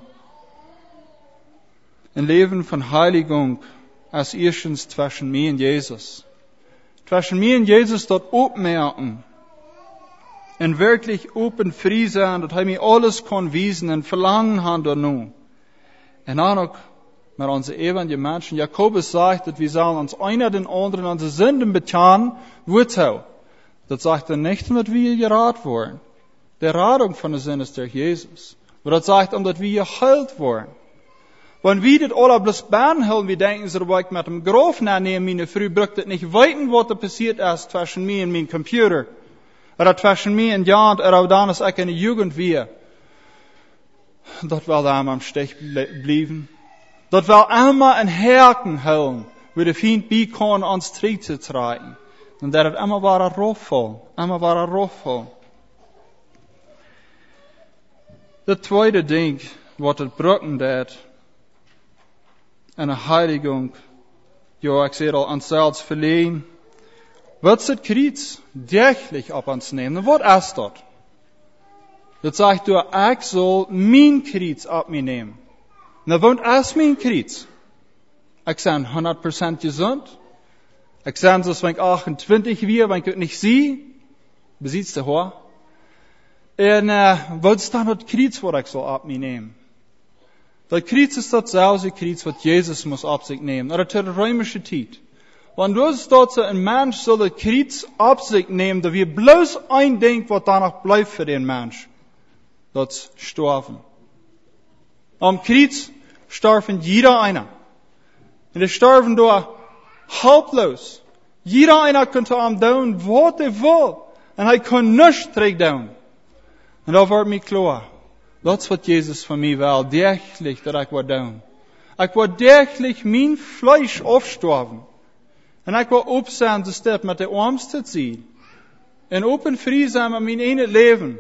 Een leven van heiliging als eerstens tussen mij en Jezus. Tussen mij en Jezus dat opmerken. En wirklich open vrij zijn, dat hij mij alles kan wijzen en verlangen had daarna. En dan ook met onze eeuwige mensen. Jacobus zegt dat we zullen ons einer den anderen onze Sünden bekennen, wozu? Dat zegt er niet omdat we geraad worden. De Radung van de Sünden is durch Jesus. Maar dat zegt omdat we geheilt worden. Wenn wir das alle bloß behandeln, wir denken, so dass ich mit dem Grof nachnehmen, meine Frau braucht das nicht weiten, was da passiert ist zwischen mir und meinem Computer. Oder zwischen mir und Jan, oder dann ist ich in der Jugend wie. Das will einmal am Stich bleiben. Das will einmal ein Herken holen, wo der Feind bei kann, ans Trieb zu treiben. Und der hat immer war er rohvoll. Immer war er rohvoll. Das zweite Ding, was das brücken dat, en een heiliging, ja, ik zei al, ons zelfs verleen. Wat is het kriets dergelijk op ons nemen? Wat is dat? Dat zegt door, ik zal mijn kriets op mij nemen. Nou, wat is mijn kriets? Ik ben honderd procent gezond. Ik ben zoals wenn ik achtentwintig weer, wenn ik het niet zie. Beziet de hoor. En uh, wat is dan het kriets wat ik zal op mij nemen? Dat kriets is datzelfde kriets wat Jezus moest op zich nemen. Naar de römische tijd. Want dus dat ze een mens zal het kriets op zich nemen, dat we bloos een denkt wat daar nog blijft voor den mens. Dat is sterven. Am kriets sterven jeder einer. En die sterven door haltloos. Jeder einer könnte am doen wat hij wil. En hij kan niets terug doen. En dat wordt mij klaar. Dat is wat Jezus van mij wil, dergelijk dat ik wil doen. Ik wil dergelijk mijn vlees afsterven. En ik wil opstaan te step met de armste zien. En open vrij zijn met mijn ene leven.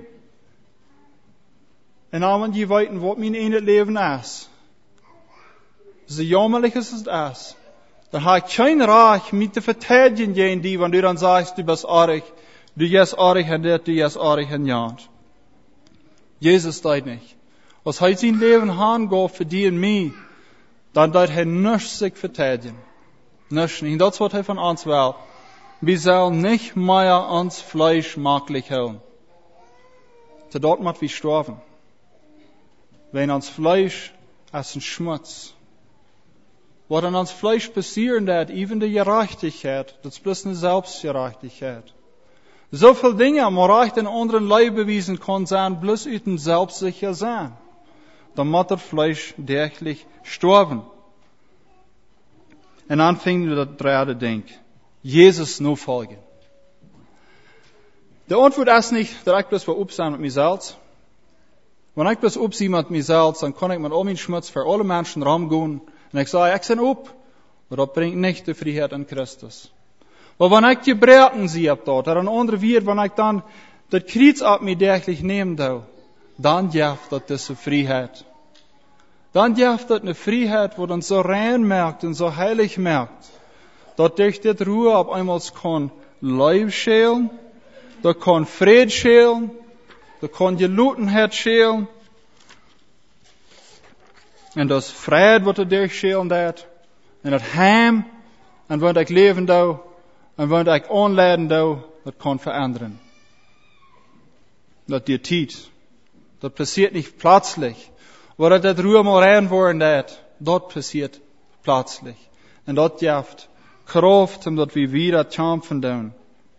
En dan je weten wat mijn ene leven is. Zo jammerlijk is het is. Dan heb ik geen recht met te vertedigen die, want du dan zegt, du bist aardig, du bent aardig en dit, du bent aardig en dat. Jezus deed niet. Als hij zijn leven aangaf voor die en mij, dan deed hij niets zich vertedigen. Niets niet. Dat is wat hij van ons wil. We zullen niet meer ons vlees makkelijk houden. Te dat moet we sterven. Wenn ons vlees als een schmutz. Wat aan ons vlees passieren dat, even de gerechtigheid, dat is bloß een zelfsgerechtigheid. Zoveel dingen, maar echt in anderen Leib bewiesen kan zijn, bloß uit een zelfsicher zijn. Dan moet het vlees dergelijk sterven. En dan vingen we dat derde ding. Jesus nur folgen. De antwoord is niet dat ik bloos wil opstaan met mezelf. Wanneer ik bloos opzie met mezelf, dan kan ik met al mijn schmutz voor alle mensen ramgaan. En ik zeg, ik ben op. Maar dat brengt niet de vrijheid in Christus. Maar wanneer ik je breken zie op dat, er een andere weer, wanneer ik dan dat kruis op mij dergelijk neem, dan geeft dat deze vrijheid. Dan geeft dat een vrijheid, wat ons zo rein maakt en zo heilig maakt. Dat durch dit Ruhe op einmal kan Leib schelen, dat kan vrede schelen, dat kan gelotenheid schelen. En dat is vrijheid wat er durch schelen dat. En het heim, en wat ik leven doe, en wat ik aanleiden doe, dat kan veranderen. Dat die tijd, dat passiert nicht plötzlich. Waar dat Ruhe mal rein worden dat, dat passiert plötzlich. En dat geeft kracht, omdat we wieder kämpfen doen.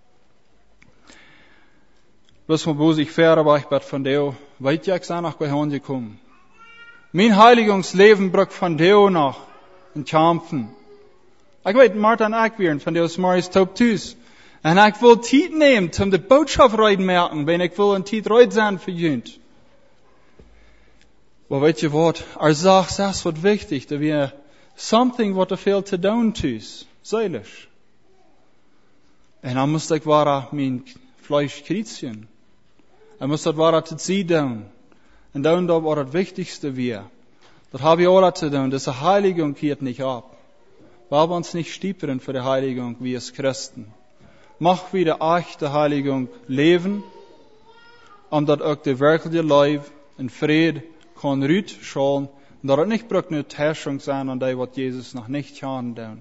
Bloß mal wo ich verder weg bin von Deo, weit ja ich noch bei Hause gekommen. Mein Heiligungsleben braucht von Deo noch ein Kämpfen. Ich weiß, Martin und ich wären von Deus Maris Taub Tüß. Und ich will Zeit nehmen, um die Botschaft rein merken, wenn ich will ein Zeit rein sein für jünd. Aber weet je wat, er sagt, das wird wichtig, dass wir something what er fehlt zu tun tüß. Seilig. Und dann muss ich wara mein Fleisch kriezen. Er muss das wara zu sie tun. Und dann da war das Wichtigste wir. Das habe ich alle zu tun. Diese Heiligung geht nicht ab. Wir haben uns nicht stiepern für die Heiligung, wie es Christen. Mach wieder echte Heiligung leben, um dat auch die wirkliche Leib in Fried kann rüt schauen, und dat het nicht braucht eine Täuschung sein an die, was Jesus noch nicht kann tun.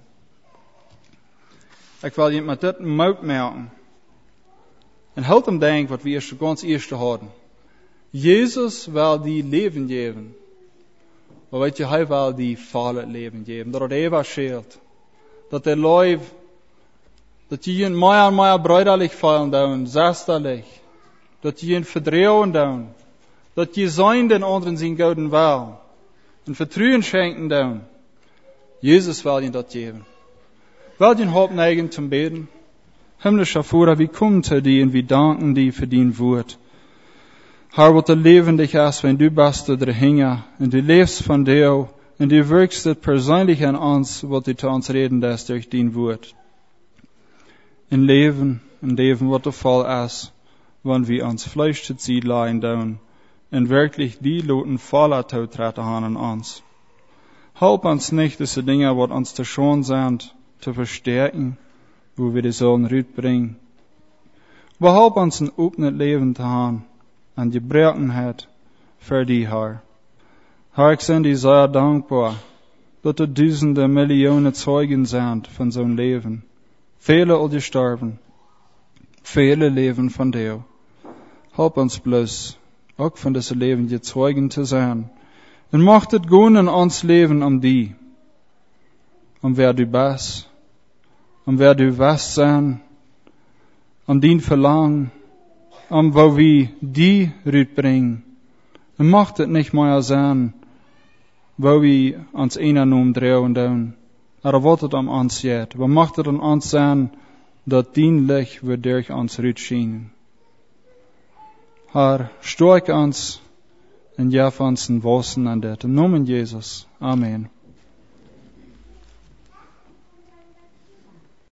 Ich will jemand mit dit Mut merken. Und halt am Denk, was wir ganz erste haben. Jesus will die Leben geben. Maar weet je, hij wil die vallen Leben geben. Dat het eeuwig scheelt. Dat der Leib, dat je een meer en meer bruiderlich fallen doen, zesterlich. Dat je een verdreeuwen doen. Dat je zijn den anderen zien gouden wil. Een vertrouwen schenken doen. Jesus will je dat geben. Will je hoop neigen zum Beten. Himmlischer Vater, wie kommen zu dir und wie danken dir für dein Wort. Herr, wat er levendig is, wenn du bist der Hinger, und du lebst von dir, und du wirkst het persönlich an uns, wat du zu uns reden lässt durch dein Wort. In Leben, in Leben, wat der Fall ist, wenn wir uns Fleisch zu ziehen leihen down, und wirklich die Loten voller Tautrette haben an uns. Help uns nicht, diese Dinge, wat uns zu schon sind, zu verstärken, wo wir die sollen rütbringen. Aber help uns ein offenes Leben zu haben, en je gebrekenheid voor die Herr. Herr, ik ben die zeer dankbaar dat er duizenden miljoenen Zeugen zijn van zo'n leven. Vele al gestorben, vele leven van dir. Help ons bloß, ook van deze leven je Zeugen te zijn. En macht het gewoon in ons leven om die. Om wer du bist, om wer du wirst sein, om dien verlangen, om wo wir die rütbringen. En macht het nicht mehr sein, wo wir uns einer nur drehen down. Aber wat het am uns jet. Wo macht het an uns sein, dat dien Licht wird durch uns rütschinen. Herr, stark uns und gef uns ein Wassen an det. Im Namen Jesus. Amen.